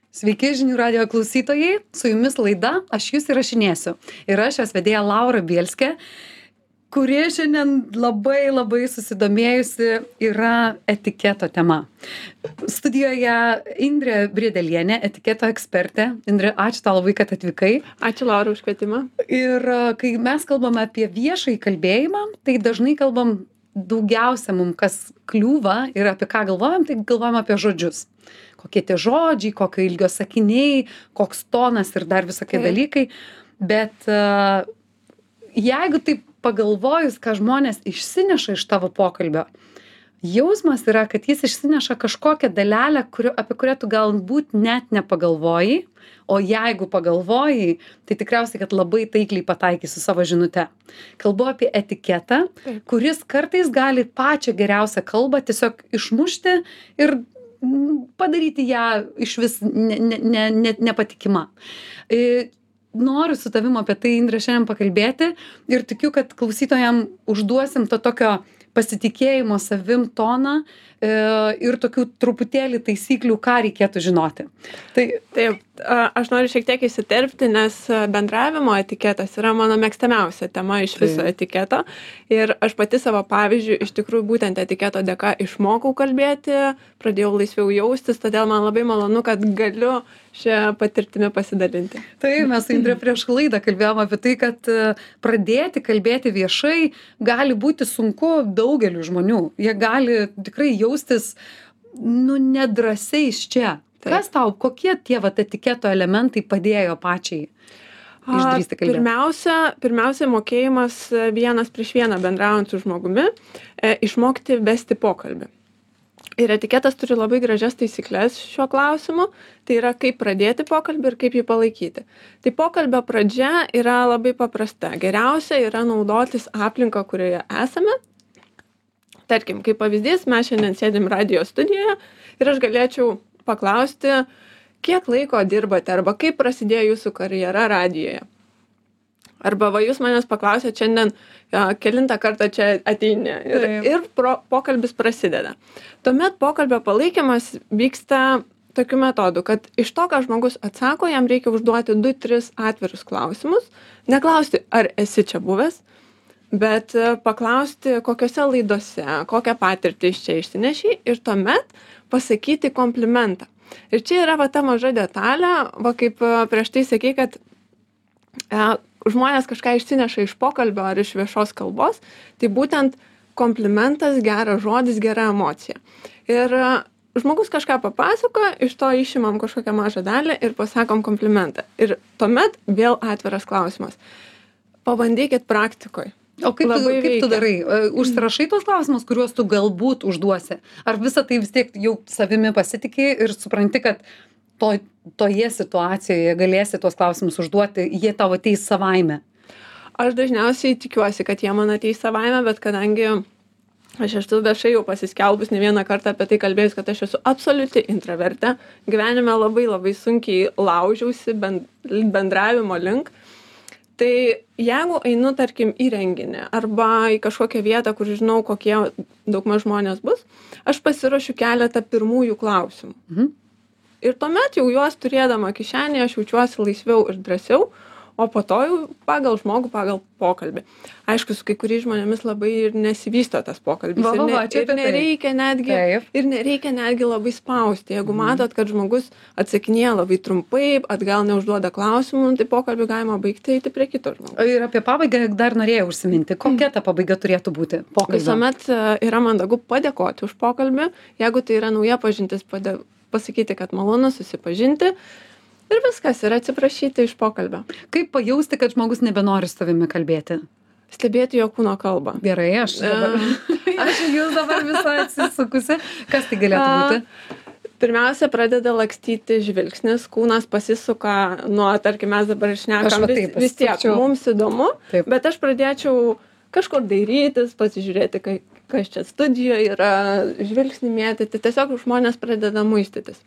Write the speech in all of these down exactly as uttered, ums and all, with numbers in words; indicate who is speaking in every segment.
Speaker 1: Sveiki žinių radijo klausytojai, su jumis laida Aš jūs įrašinėsiu. Ir aš jos vedėja Laura Bielskė, kuri šiandien labai labai susidomėjusi yra etiketo tema. Studijoje Indrė Briedelienė, etiketo ekspertė. Indrė, ačiū tau labai, kad atvykai.
Speaker 2: Ačiū Laura už kvietimą.
Speaker 1: Ir kai mes kalbame apie viešąjį kalbėjimą, tai dažnai kalbam daugiausia mums, kas kliūva ir apie ką galvojam, tai galvojam apie žodžius. Kokie tie žodžiai, kokio ilgio sakiniai, koks tonas ir dar visokie
Speaker 2: Taip.
Speaker 1: dalykai. Bet uh, jeigu taip pagalvojus, ką žmonės išsineša iš tavo pokalbio, jausmas yra, kad jis išsineša kažkokią dalelę, kurio, apie kurią tu galbūt net nepagalvojai, o jeigu pagalvojai, tai tikriausiai, kad labai taikliai pataikysi savo žinute. Kalbu apie etiketą,
Speaker 2: Taip.
Speaker 1: kuris kartais gali pačią geriausią kalbą tiesiog išmušti ir padaryti ją iš vis ne, ne, ne, ne, nepatikima. E, noriu su tavim apie tai, Indrė, šiandien pakalbėti ir tikiu, kad klausytojam užduosim to tokio pasitikėjimo savim toną e, ir tokių truputėlį taisyklių, ką reikėtų žinoti. Tai
Speaker 2: Taip, a, aš noriu šiek tiek įsiterpti, nes a, bendravimo etiketas yra mano mėgstamiausia tema iš viso
Speaker 1: Taip.
Speaker 2: etiketo. Ir aš pati savo pavyzdžių iš tikrųjų būtent etiketo dėka išmokau kalbėti, pradėjau laisviau jaustis, todėl man labai malonu, kad galiu šią patirtimį pasidalinti.
Speaker 1: Tai mes su Indrė prieš laidą kalbėjom apie tai, kad e, pradėti kalbėti viešai gali būti sunku daugeliu žmonių. Jie gali tikrai jaustis, nu, nedrąsiai iš čia.
Speaker 2: Taip.
Speaker 1: Kas tau, kokie tie vat etiketo elementai padėjo pačiai
Speaker 2: A,
Speaker 1: išdrįsti kalbėti?
Speaker 2: Pirmiausia, pirmiausia, mokėjimas e, vienas prieš vieną bendraujant su žmogumi, e, išmokti vesti pokalbį. Ir etiketas turi labai gražias taisyklės šiuo klausimu, tai yra kaip pradėti pokalbį ir kaip jį palaikyti. Tai pokalbio pradžia yra labai paprasta. Geriausia yra naudotis aplinką, kurioje esame. Tarkim, kaip pavyzdys, mes šiandien sėdim radijo studijoje ir aš galėčiau paklausti, kiek laiko dirbate arba kaip prasidėjo jūsų karjera radijoje. Arba va, jūs manęs paklausėt šiandien, ja, kelintą kartą čia ateini ir,
Speaker 1: Taip.
Speaker 2: ir pro, pokalbis prasideda. Tuomet pokalbio palaikymas vyksta tokiu metodu, kad iš to, ką žmogus atsako, jam reikia užduoti du tris atvirus klausimus. Neklausti, ar esi čia buvęs, bet e, paklausti, kokiose laidose, kokią patirtį iš čia išsineši ir tuomet pasakyti komplimentą. Ir čia yra va ta maža detalė, va kaip e, prieš tai sakei, kad e, žmonės kažką išsineša iš pokalbio ar iš viešos kalbos, tai būtent komplimentas, geras žodis, gera emocija. Ir a, žmogus kažką papasako, iš to išimam kažkokią mažą dalį ir pasakom komplimentą. Ir tuomet vėl atviras klausimas. Pabandykit praktikoje.
Speaker 1: O kaip, tu,
Speaker 2: Labai
Speaker 1: kaip tu
Speaker 2: veikia.
Speaker 1: darai? E, Užsirašai tuos klausimus, kuriuos tu galbūt užduosi? Ar visą tai vis tiek jau savimi pasitikė ir supranti, kad to, toje situacijoje galėsi tuos klausimus užduoti, jie tavo ateis savaime?
Speaker 2: Aš dažniausiai tikiuosi, kad jie man ateis savaime, bet kadangi aš esu viešai jau pasiskelbus ne vieną kartą apie tai kalbėjus, kad aš esu absoliuti intravertė, gyvenime labai labai sunkiai laužiausi bend, bendravimo link. Tai jeigu einu, tarkim, į renginį arba į kažkokią vietą, kur žinau, kokie daugmaž žmonės bus, aš pasiruošiu keletą pirmųjų klausimų.
Speaker 1: Mhm.
Speaker 2: Ir tuomet jau juos turėdama kišenėje, aš jaučiuosi laisviau ir drąsiau, o po to jau pagal žmogų, pagal pokalbį. Aišku, su kai kuriais žmonėmis labai ir nesivysto tas pokalbis.
Speaker 1: Va, va,
Speaker 2: ir,
Speaker 1: va,
Speaker 2: ne,
Speaker 1: čia
Speaker 2: ir,
Speaker 1: apie tai.
Speaker 2: nereikia netgi,
Speaker 1: Taip.
Speaker 2: ir nereikia netgi labai spausti. Jeigu matot, kad žmogus atsakinėja labai trumpai, atgal neužduoda klausimų, tai pokalbį galima baigti, eiti prie kito žmogaus.
Speaker 1: Ir apie pabaigą dar norėjau užsiminti. Kokia ta pabaiga turėtų būti pokalbio?
Speaker 2: Visuomet e, yra mandagu padėkoti už pokalbį. Jeigu tai yra nauja pažintis, padė, pasakyti, kad malonu susipažinti. Ir viskas, ir atsiprašyti iš pokalbio.
Speaker 1: Kaip pajausti, kad žmogus nebenori su tavimi kalbėti?
Speaker 2: Stebėti jo kūno kalbą.
Speaker 1: Gerai, aš dabar, aš į jūs dabar visą atsisukusi. Kas tai galėtų būti?
Speaker 2: Pirmiausia, pradeda lakstyti žvilgsnis, kūnas pasisuka nuo, tarkim, mes dabar
Speaker 1: Aš
Speaker 2: šnekam,
Speaker 1: va
Speaker 2: vis,
Speaker 1: taip
Speaker 2: vis tiek
Speaker 1: pasisukčiau.
Speaker 2: mums įdomu,
Speaker 1: Taip.
Speaker 2: bet aš pradėčiau kažkur dairytis, pasižiūrėti, kai, kas čia studijoje yra, žvilgsnį mėtyti, tiesiog žmonės pradeda muistytis.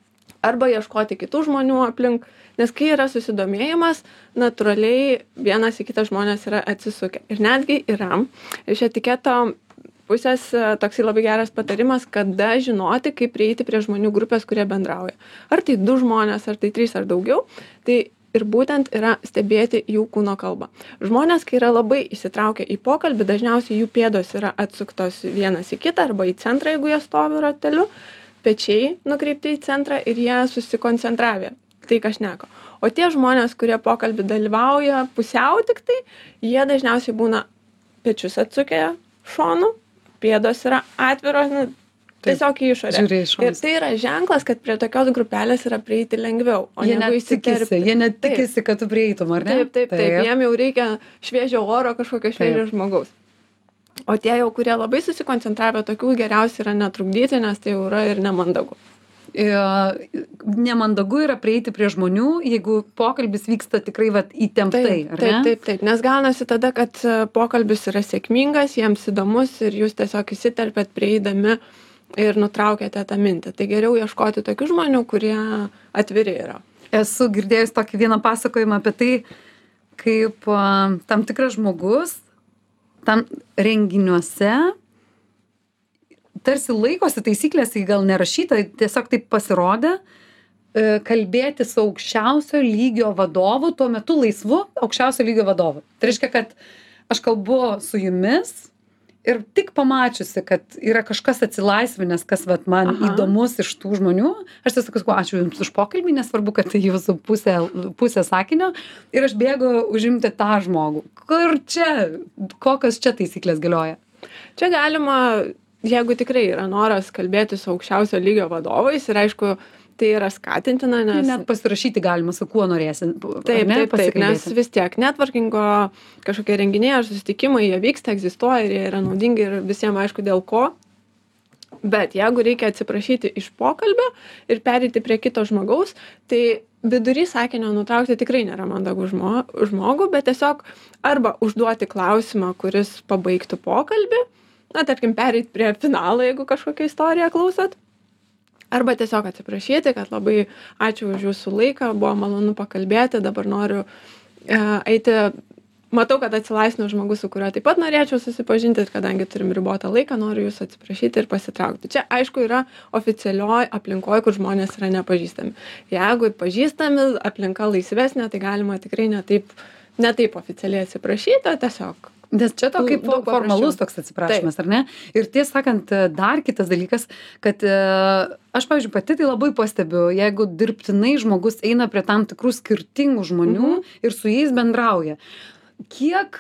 Speaker 2: Arba ieškoti kitų žmonių aplink, nes kai yra susidomėjimas, natūraliai vienas į kitą žmonės yra atsisukę. Ir netgi yra iš etiketo pusės toksai labai geras patarimas, kada žinoti, kaip prieiti prie žmonių grupės, kurie bendrauja. Ar tai du žmonės, ar tai trys, ar daugiau. Tai ir būtent yra stebėti jų kūno kalbą. Žmonės, kai yra labai įsitraukę į pokalbį, dažniausiai jų pėdos yra atsuktos vienas į kitą arba į centrą, jeigu jie stovi rateliu, pečiai nukreipti į centrą ir jie susikoncentravę. Tai ką šneka. O tie žmonės, kurie pokalbį dalyvauja pusiau tik tai, jie dažniausiai būna pečius atsukę šonu, pėdos yra atviros, nu, tiesiog į išorę. Ir tai yra ženklas, kad prie tokios grupelės yra prieiti lengviau. O
Speaker 1: jie net tikisi, jie net tikisi, kad tu prieitum, ar ne?
Speaker 2: Taip, taip, taip, taip. Jiem jau reikia šviežio oro, kažkokio šviežio taip. Žmogaus. O tie jau, kurie labai susikoncentravę, tokių geriausiai yra netrukdyti, nes tai jau yra ir nemandagu.
Speaker 1: Nemandagu yra prieiti prie žmonių, jeigu pokalbis vyksta tikrai vat, įtemptai,
Speaker 2: taip,
Speaker 1: ar
Speaker 2: taip,
Speaker 1: ne?
Speaker 2: Taip, taip, nes gaunasi tada, kad pokalbis yra sėkmingas, jiems įdomus ir jūs tiesiog įsiterpėt prieidami ir nutraukėte tą mintį. Tai geriau ieškoti tokių žmonių, kurie atviri yra.
Speaker 1: Esu girdėjus tokį vieną pasakojimą apie tai, kaip uh, tam tikras žmogus tam renginiuose tarsi laikosi taisyklės, tai gal nerašyta, tiesiog taip pasirodė, kalbėti su aukščiausio lygio vadovu, tuo metu laisvu aukščiausio lygio vadovu. Tai reiškia, kad aš kalbu su jumis ir tik pamačiusi, kad yra kažkas atsilaisvinęs, kas vat, man Aha. įdomus iš tų žmonių, aš tiesiog sakau, ačiū jums už pokalbį, nesvarbu, kad tai jūsų pusė, pusė sakinio, ir aš bėgu užimti tą žmogų. Kur čia, kokios čia taisyklės galioja?
Speaker 2: Čia galima, jeigu tikrai yra noras kalbėti su aukščiausio lygio vadovais ir aišku, tai yra skatintina, nes...
Speaker 1: Net pasirašyti galima su kuo norėsi.
Speaker 2: Taip, ne, taip, taip, nes vis tiek networkingo kažkokie renginiai ar susitikimai, jie vyksta, egzistuoja ir jie yra naudingi ir visiems aišku dėl ko. Bet jeigu reikia atsiprašyti iš pokalbio ir pereiti prie kito žmogaus, tai vidury sakinio nutraukti tikrai nėra mandagu žmo, žmogų, bet tiesiog arba užduoti klausimą, kuris pabaigtų pokalbį, na, tarkim, pereiti prie finalo, jeigu kažkokią istoriją klausot. Arba tiesiog atsiprašyti, kad labai ačiū už jūsų laiką, buvo malonu pakalbėti, dabar noriu e, eiti, matau, kad atsilaisvino žmogus, su kuriuo taip pat norėčiau susipažinti ir kadangi turim ribotą laiką, noriu jūs atsiprašyti ir pasitraukti. Čia, aišku, yra oficialioj aplinkoje, kur žmonės yra nepažįstami. Jeigu pažįstami, aplinka laisvesnė, tai galima tikrai ne taip, ne taip oficialiai atsiprašyti, o tiesiog...
Speaker 1: Nes čia to kaip
Speaker 2: daug
Speaker 1: formalus toks atsiprašymas, ar ne? Ir tiesą sakant, dar kitas dalykas, kad aš, pavyzdžiui, pati tai labai pastebiu, jeigu dirbtinai žmogus eina prie tam tikrų skirtingų žmonių mhm. ir su jais bendrauja. Kiek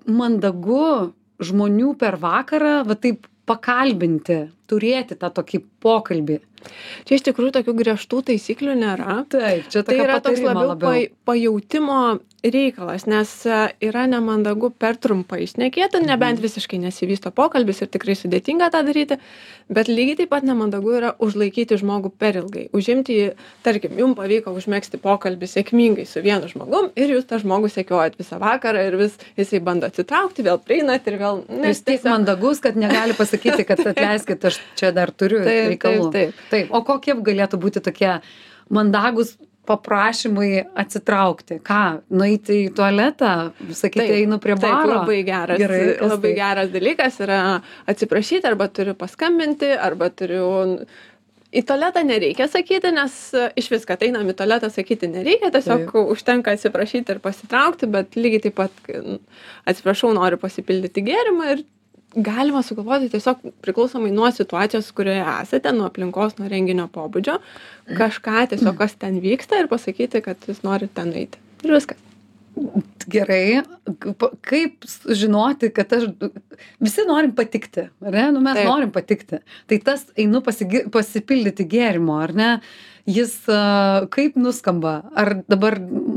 Speaker 1: mandagu žmonių per vakarą, va taip pakalbinti, turėti tą tokį pokalbį.
Speaker 2: Čia iš tikrųjų tokių griežtų taisyklių nėra.
Speaker 1: Taip, čia
Speaker 2: tai yra toks labiau, labiau. pajautimo reikalas, nes yra nemandagu per trumpai šnekėti, nebent visiškai nesivysto pokalbis ir tikrai sudėtinga tą daryti, bet lygiai taip pat nemandagu yra užlaikyti žmogų per ilgai. Užimti, tarkim, jums pavyko užmegzti pokalbį sėkmingai su vienu žmogum ir jūs tą žmogų sekiojat visą vakarą ir vis jisai bando atsitraukti, vėl prieinat ir vėl...
Speaker 1: Jis tiek mandagus, kad negali pasakyti, kad atleiskit, aš čia dar turiu
Speaker 2: taip,
Speaker 1: reikalų.
Speaker 2: Taip, taip.
Speaker 1: Taip, o kokie galėtų būti tokie mandagus paprašymai atsitraukti? Ką? Nueiti į tualetą? Sakyti, einu prie baro?
Speaker 2: Taip, labai geras, Gerai, labai tai? geras dalykas yra atsiprašyti, arba turiu paskambinti, arba turiu... Į tualetą nereikia sakyti, nes iš vis, kad einam į tualetą sakyti nereikia, tiesiog taip. Užtenka atsiprašyti ir pasitraukti, bet lygiai taip pat atsiprašau, noriu pasipildyti gėrimą ir galima sugalvoti tiesiog priklausomai nuo situacijos, kurioje esate, nuo aplinkos, nuo renginio pobūdžio, kažką tiesiog, kas ten vyksta ir pasakyti, kad jūs norite ten eiti. Ir viskas.
Speaker 1: Gerai. Kaip žinoti, kad aš... Visi norim patikti, ar ne? Nu, mes Taip. norim patikti. Tai tas einu pasigi... pasipildyti gėrimo, ar ne? Jis kaip nuskamba? Ar dabar...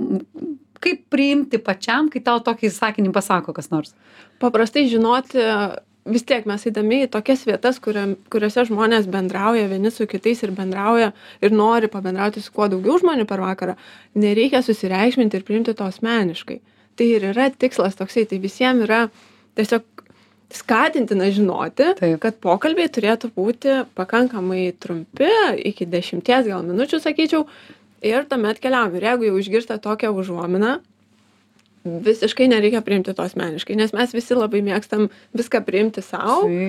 Speaker 1: Kaip priimti pačiam, kai tau tokį sakinį pasako kas nors?
Speaker 2: Paprastai žinoti, vis tiek mes eidami į tokias vietas, kurio, kuriuose žmonės bendrauja vieni su kitais ir bendrauja ir nori pabendrauti su kuo daugiau žmonių per vakarą, nereikia susireikšminti ir priimti to asmeniškai. Tai ir yra tikslas toksai, tai visiems yra tiesiog skatintina žinoti, Taip. kad pokalbiai turėtų būti pakankamai trumpi, iki dešimties gal minučių, sakyčiau, ir tuomet keliaujam. Ir jeigu jau išgirsta tokią užuominą, visiškai nereikia priimti to asmeniškai, nes mes visi labai mėgstam viską priimti savo.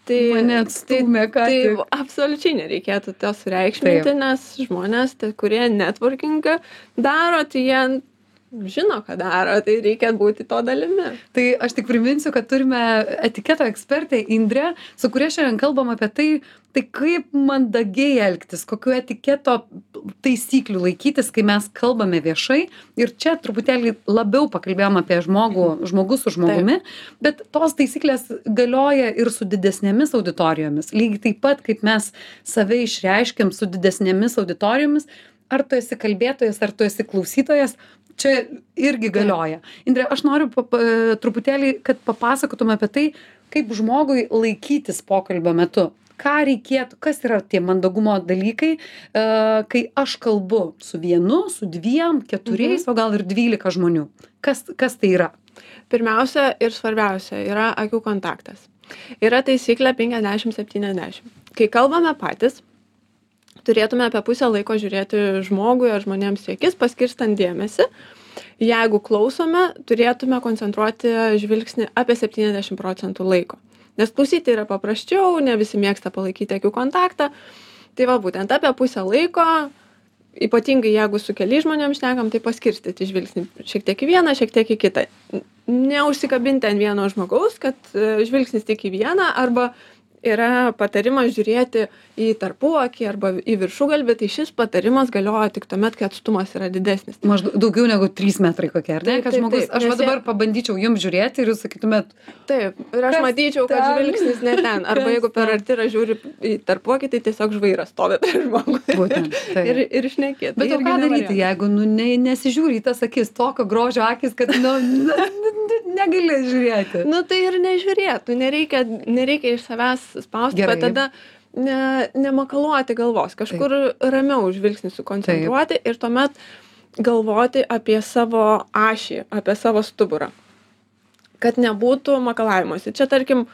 Speaker 2: Tai,
Speaker 1: Mane atstūmė, ką
Speaker 2: tai,
Speaker 1: tik.
Speaker 2: tai absoliučiai nereikėtų to sureikšminti,
Speaker 1: Taip.
Speaker 2: nes žmonės, tai, kurie networkingą daro, tai jie žino, ką daro, tai reikia būti to dalimi.
Speaker 1: Tai aš tik priminsiu, kad turime etiketo ekspertę Indrę, su kuria šiandien kalbam apie tai, tai kaip mandagiai elgtis, kokiu etiketo taisyklių laikytis, kai mes kalbame viešai. Ir čia truputėlį labiau pakalbėjom apie žmogų, žmogus su žmogumi, taip. Bet tos taisyklės galioja ir su didesnėmis auditorijomis. Lygiai taip pat, kaip mes save išreiškiam su didesnėmis auditorijomis, ar tu esi kalbėtojas, ar tu esi klausytojas, čia irgi galioja. Indrė, aš noriu pa, pa, truputėlį, kad papasakotum apie tai, kaip žmogui laikytis pokalbio metu. Ką reikėtų, kas yra tie mandagumo dalykai, uh, kai aš kalbu su vienu, su dviem, keturiais, mhm. o gal ir dvylika žmonių. Kas, kas tai yra?
Speaker 2: Pirmiausia ir svarbiausia yra akių kontaktas. Yra taisyklė penkiasdešimt septyniasdešimt. Kai kalbame patys, turėtume apie pusę laiko žiūrėti žmogui ar žmonėms į akis, paskirstant dėmesį. Jeigu klausome, turėtume koncentruoti žvilgsnį apie septyniasdešimt procentų laiko. Nes klausyti yra paprasčiau, ne visi mėgsta palaikyti akių kontaktą. Tai va būtent apie pusę laiko, ypatingai jeigu su keliais žmonėms šnekam, tai paskirstyti žvilgsnį šiek tiek į vieną, šiek tiek į kitą. Neužsikabinti ant vieno žmogaus, kad žvilgsnis tik į vieną, arba yra patarimas žiūrėti į tarpuakį arba į viršugalvį, tai šis patarimas galioja tik tuomet, kai atstumas yra didesnis.
Speaker 1: Maždaug daugiau negu trys metrai kokie, ar ne? Kad žmogus, aš va dabar pabandyčiau jums žiūrėti ir jūs sakytumėt.
Speaker 2: Taip, ir aš matyčiau, kad žvilgsnis ne ten. Arba jeigu per arti yra žiūri į tarpuakį, tai tiesiog žvairas stovi prie žmogus.
Speaker 1: Būtent.
Speaker 2: Ir, ir šnekėti.
Speaker 1: Bet o ką daryti, jeigu nu, ne, nesižiūri į tas akis, tokio grožio akis, kad nu, negali žiūrėti.
Speaker 2: Nu tai ir nežiūrėtų, nereikia, nereikia iš savęs spausti,
Speaker 1: Gerai.
Speaker 2: Bet tada ne, nemakaluoti galvos, kažkur Taip. Ramiau žvilgsnį sukoncentruoti Taip. Ir tuomet galvoti apie savo ašį, apie savo stuburą, kad nebūtų makalavimuose. Čia tarkim,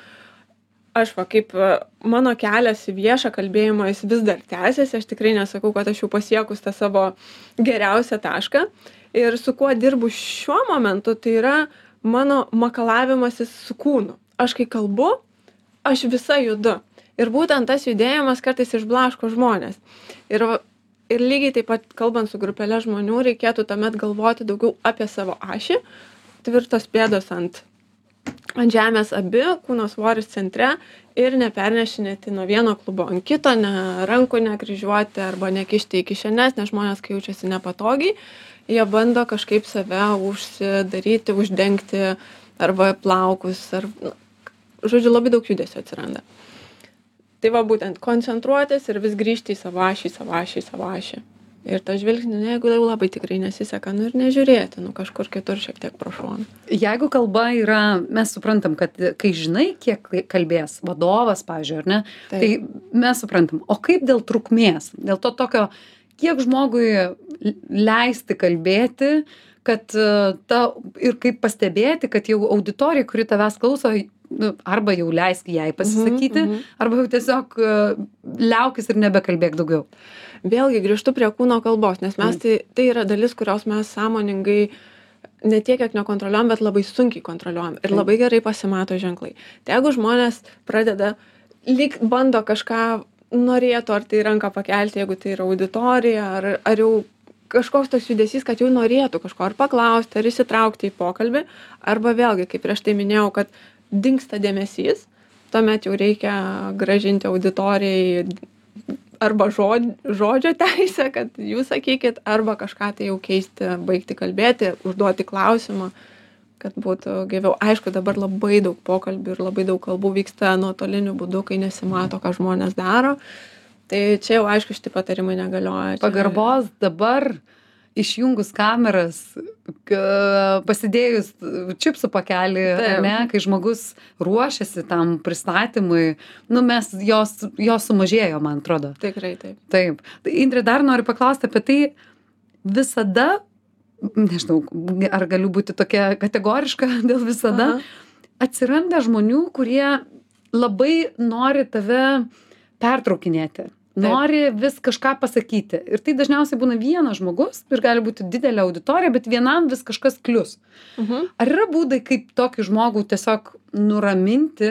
Speaker 2: aš va, kaip mano kelias į viešą kalbėjimą, jis vis dar tęsiasi, aš tikrai nesakau, kad aš jau pasiekus tą savo geriausią tašką. Ir su kuo dirbu šiuo momentu, tai yra mano makalavimasis su kūnu. Aš kai kalbu, aš visa judu. Ir būtent tas judėjimas kartais išblaško žmonės. Ir, ir lygiai taip pat, kalbant su grupelė žmonių, reikėtų tuomet galvoti daugiau apie savo ašį, tvirtos pėdos ant, ant žemės abi, kūno svoris centre ir nepernešinėti nuo vieno klubo ant kito, ne rankų nekryžiuoti arba nekišti į kišenes, nes žmonės, kai jaučiasi nepatogiai, jie bando kažkaip save užsidaryti, uždengti arba plaukus, ar, žodžiu, labai daug judesio atsiranda. Tai va būtent koncentruotis ir vis grįžti į savo ašį, savo ašį, savo ašį. Ir tą žvilgsnį, jeigu jau labai tikrai nesiseka, nu ir nežiūrėti, nu kažkur kitur šiek tiek pro šoną.
Speaker 1: Jeigu kalba yra, mes suprantam, kad kai žinai, kiek kalbės vadovas, pavyzdžiui, ar ne, Taip. Tai mes suprantam. O kaip dėl trukmės? Dėl to tokio, kiek žmogui leisti kalbėti, kad ta, ir kaip pastebėti, kad jau auditorija, kuri tavęs klauso, nu, arba jau leisk jai pasisakyti, mm -hmm. arba jau tiesiog uh, liaukis ir nebekalbėk daugiau.
Speaker 2: Vėlgi grįžtu prie kūno kalbos, nes mes mm. tai, tai yra dalis, kurios mes sąmoningai ne tiek, kiek nekontroliuojam, bet labai sunkiai kontroliuojam. Ir mm. labai gerai pasimato ženklai. Tai jeigu žmonės pradeda, lyg bando kažką norėtų, ar tai ranką pakelti, jeigu tai yra auditorija, ar, ar jau kažkoks toks judesys, kad jau norėtų kažko ar paklausti, ar įsitraukti į pokalbį, arba vėlgi, kaip prieš tai minėjau, kad dingsta dėmesys, tuomet jau reikia gražinti auditorijai arba žod, žodžio teisę, kad jūs sakykit, arba kažką tai jau keisti, baigti kalbėti, užduoti klausimą, kad būtų gyviau. Aišku, dabar labai daug pokalbių ir labai daug kalbų vyksta nuotoliniu būdu, kai nesimato, ką žmonės daro. Tai čia jau aišku, šitie patarimai negalioja. Čia...
Speaker 1: Pagarbos dabar išjungus kameras, pasidėjus čipsų pakelį, ne, kai žmogus ruošiasi tam pristatymui, nu mes jos, jos sumažėjo, man atrodo.
Speaker 2: Tikrai taip.
Speaker 1: Taip. Tai Indrė, dar noriu paklausti apie tai, visada, nežinau, ar galiu būti tokia kategoriška dėl visada, Aha. atsiranda žmonių, kurie labai nori tave pertraukinėti. Nori vis kažką pasakyti. Ir tai dažniausiai būna vienas žmogus ir gali būti didelė auditorija, bet vienam vis kažkas klius. Uh-huh. Ar yra būdai, kaip tokį žmogų tiesiog nuraminti,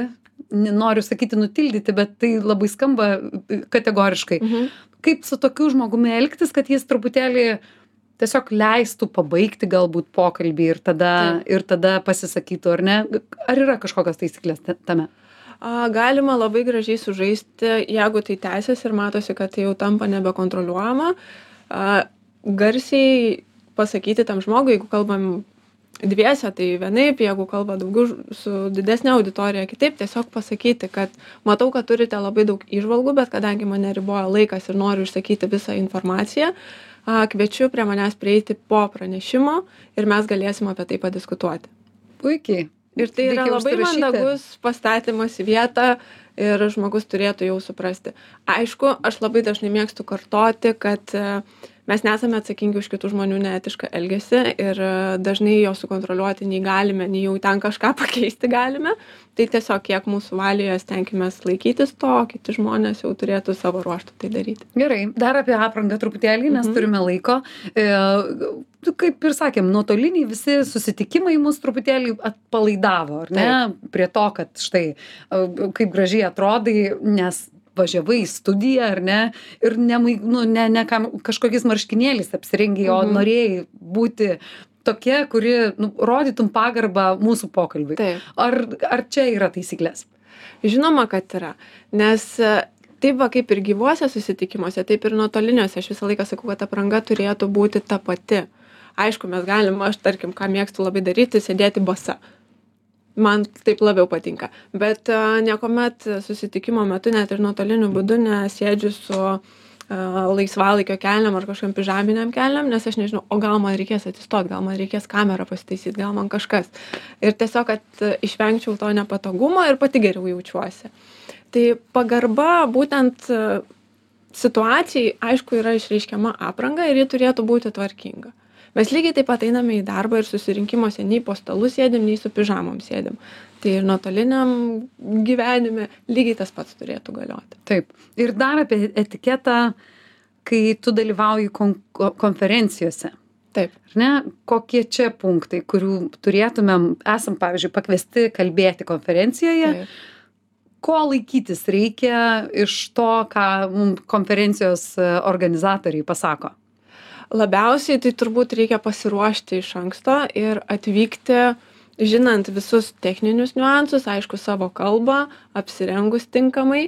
Speaker 1: noriu sakyti nutildyti, bet tai labai skamba kategoriškai.
Speaker 2: Mhm.
Speaker 1: Kaip su tokiu žmogumi elgtis, kad jis truputėlį tiesiog leistų pabaigti galbūt pokalbį ir tada,
Speaker 2: Taip.
Speaker 1: ir tada pasisakytų, ar ne? Ar yra kažkokios taisyklės ta- tame?
Speaker 2: A, galima labai gražiai sužaisti, jeigu tai tęsiasi ir matosi, kad tai jau tampa nebekontroliuojama. A, garsiai pasakyti tam žmogui, jeigu kalbam dviese, tai vienaip, jeigu kalba daugiau ž- su didesnė auditorija, kitaip tiesiog pasakyti, kad matau, kad turite labai daug įžvalgų, bet kadangi mane riboja laikas ir noriu išsakyti visą informaciją, a, kviečiu prie manęs prieiti po pranešimo ir mes galėsim apie tai padiskutuoti.
Speaker 1: Puikiai.
Speaker 2: Ir tai yra
Speaker 1: Reikia
Speaker 2: labai
Speaker 1: užsirašyti.
Speaker 2: mandagus pastatymas į vietą ir žmogus turėtų jau suprasti. Aišku, aš labai dažnai mėgstu kartoti, kad e, mes nesame atsakingi už kitų žmonių neetišką elgesį ir e, dažnai jo sukontroliuoti nei galime, nei jau ten kažką pakeisti galime. Tai tiesiog kiek mūsų valioje stenkimės laikytis to, kiti žmonės jau turėtų savo ruoštų tai daryti.
Speaker 1: Gerai, dar apie aprangą truputėlį, nes
Speaker 2: Mhm.
Speaker 1: turime laiko. E, tu kaip ir sakėm, nuotoliniai visi susitikimai mus truputėlį atpalaidavo, ar ne? Prie to, kad štai e, kaip gražiai atrodai, nes važiavai į studiją, ar ne? Ir ne, nu, ne, ne kam, kažkokiais marškinėliais apsirengiai, o
Speaker 2: Mhm.
Speaker 1: norėjai būti tokia, kuri nu, rodytum pagarbą mūsų pokalbiui.
Speaker 2: Taip.
Speaker 1: Ar, ar čia yra taisyklės?
Speaker 2: Žinoma, kad yra. Nes e, taip va kaip ir gyvuose susitikimuose, taip ir nuotoliniuose. Aš visą laiką sakau, kad apranga turėtų būti ta pati. Aišku, mes galim, aš tarkim, ką mėgstu labai daryti, sėdėti basa. Man taip labiau patinka. Bet e, niekuomet susitikimo metu, net ir nuotoliniu būdu, nesėdžiu su e, laisvalaikio kelniam ar kažkam pižaminiam kelniam, nes aš nežinau, o gal man reikės atsistot, gal man reikės kamerą pasitaisyti, gal man kažkas. Ir tiesiog, kad e, išvengčiau to nepatogumo ir pati geriau jaučiuosi. Tai pagarba būtent e, situacijai, aišku, yra išreiškiama apranga ir ji turėtų būti tvarkinga. Mes lygiai taip pat einame į darbą ir susirinkimuose nei po stalu sėdim, nei su pižamom sėdim. Tai ir nuotoliniam gyvenime lygiai tas pats turėtų galioti.
Speaker 1: Taip. Ir dar apie etiketą, kai tu dalyvauji kon konferencijose.
Speaker 2: Taip.
Speaker 1: Ar ne? Kokie čia punktai, kurių turėtumėm, esam, pavyzdžiui, pakviesti kalbėti konferencijoje,
Speaker 2: Taip.
Speaker 1: ko laikytis reikia iš to, ką mums konferencijos organizatoriai pasako?
Speaker 2: Labiausiai tai turbūt reikia pasiruošti iš anksto ir atvykti, žinant visus techninius niuansus, aišku, savo kalbą, apsirengus tinkamai.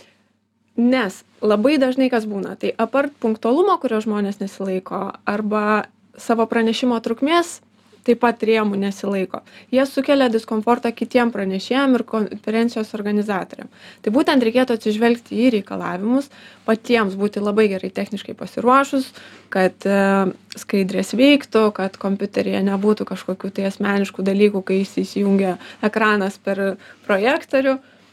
Speaker 2: Nes labai dažnai kas būna, tai apart punktualumo, kurio žmonės nesilaiko, arba savo pranešimo trukmės, taip pat rėmų nesilaiko. Jie sukelia diskomfortą kitiem pranešėjam ir konferencijos organizatoriam. Tai būtent reikėtų atsižvelgti į reikalavimus, patiems būti labai gerai techniškai pasiruošus, kad e, skaidrės veiktų, kad kompiuteryje nebūtų kažkokių tai asmeniškų dalykų, kai jis įsijungia ekranas per projektorių,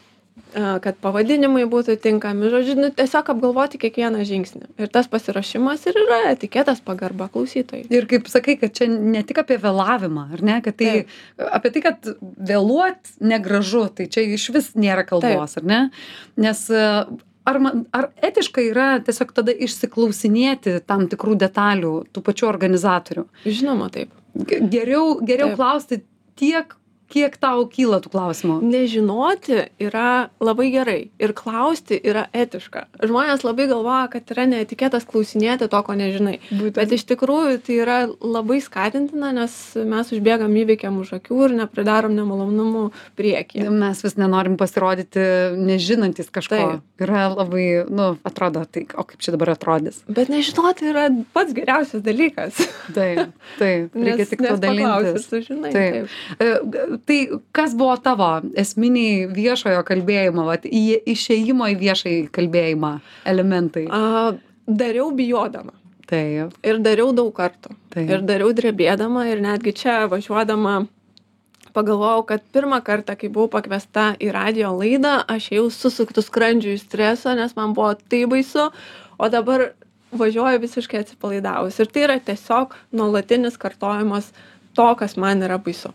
Speaker 2: kad pavadinimai būtų tinkami, žodžiu, nu, tiesiog apgalvoti kiekvieną žingsnį. Ir tas pasiruošimas ir yra etiketas, pagarba klausytojai.
Speaker 1: Ir kaip sakai, kad čia ne tik apie vėlavimą, ar ne, kad tai,
Speaker 2: Taip.
Speaker 1: apie tai, kad vėluot negražu, tai čia iš vis nėra kalbos, ar ne? Nes ar, man, ar etiška yra tiesiog tada išsiklausinėti tam tikrų detalių tų pačių organizatorių?
Speaker 2: Žinoma, taip.
Speaker 1: Geriau, geriau
Speaker 2: Taip.
Speaker 1: klausti tiek, kiek tau kyla tų klausimų?
Speaker 2: Nežinoti yra labai gerai ir klausti yra etiška. Žmonės labai galvoja, kad yra neetiketas klausinėti to, ko nežinai.
Speaker 1: Būtent.
Speaker 2: Bet iš tikrųjų tai yra labai skatintina, nes mes užbėgam įveikiam už akių ir nepridarom nemalonumų priekyje.
Speaker 1: Mes vis nenorim pasirodyti nežinantis kažko.
Speaker 2: Taip.
Speaker 1: Yra labai, nu, atrodo, tai, o kaip čia dabar atrodys?
Speaker 2: Bet nežinoti yra pats geriausias dalykas.
Speaker 1: Taip, taip, reikia
Speaker 2: Nes-
Speaker 1: tik to
Speaker 2: nes paklausi,
Speaker 1: dalintis.
Speaker 2: sužinai,
Speaker 1: Taip. E, Tai kas buvo tavo esminiai viešojo kalbėjimo, vat, į, išėjimo į viešąjį kalbėjimą elementai?
Speaker 2: A, dariau bijodama.
Speaker 1: Taip,
Speaker 2: Ir dariau daug kartų.
Speaker 1: Taip.
Speaker 2: Ir dariau drebėdama ir netgi čia važiuodama pagalvojau, kad pirmą kartą, kai buvau pakviesta į radijo laidą, aš jau susuktų skrandžių į stresą, nes man buvo tai baisu, o dabar važiuoju visiškai atsipalaidavus. Ir tai yra tiesiog nuolatinis kartojimas to, kas man yra baisu.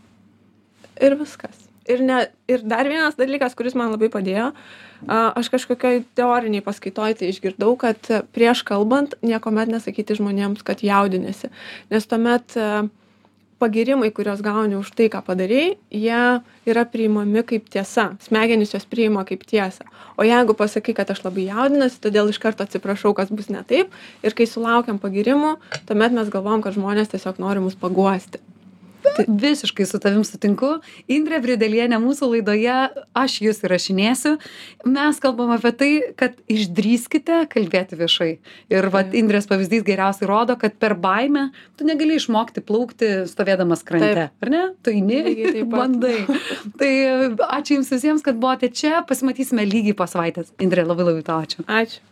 Speaker 2: Ir viskas. Ir, ne, ir dar vienas dalykas, kuris man labai padėjo, a, aš kažkokioj teoriniai paskaitoj tai išgirdau, kad prieš kalbant niekuomet nesakyti žmonėms, kad jaudinėsi. Nes tuomet a, pagyrimai, kuriuos gauni už tai, ką padarei, jie yra priimami kaip tiesa. Smegenys jos priima kaip tiesą. O jeigu pasakai, kad aš labai jaudinasi, todėl iš karto atsiprašau, kas bus ne taip, ir kai sulaukiam pagyrimų, tuomet mes galvom, kad žmonės tiesiog nori mus paguosti.
Speaker 1: Visiškai su tavim sutinku. Indrė Bridelienė mūsų laidoje, aš jūs įrašinėsiu. Mes kalbam apie tai, kad išdrįskite kalbėti viešai. Ir vat Indrės pavyzdys geriausiai rodo, kad per baimę tu negali išmokti plaukti stovėdamas krante.
Speaker 2: Taip.
Speaker 1: Ar ne? Tu eini,
Speaker 2: Lygiai taip pat.
Speaker 1: bandai. Tai ačiū jums visiems, kad buvote čia. Pasimatysime lygiai po savaitės. Indrė, labai labai tau ačiū.
Speaker 2: Ačiū.